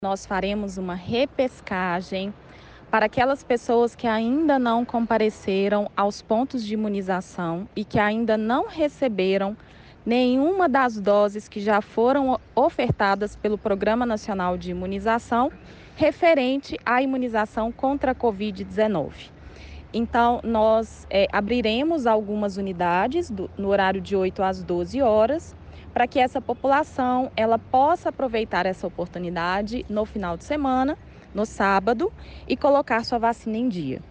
Nós faremos uma repescagem para aquelas pessoas que ainda não compareceram aos pontos de imunização e que ainda não receberam nenhuma das doses que já foram ofertadas pelo Programa Nacional de Imunização referente à imunização contra a Covid-19. Então, nós abriremos algumas unidades no horário de 8 às 12 horas, para que essa população ela possa aproveitar essa oportunidade no final de semana, no sábado, e colocar sua vacina em dia.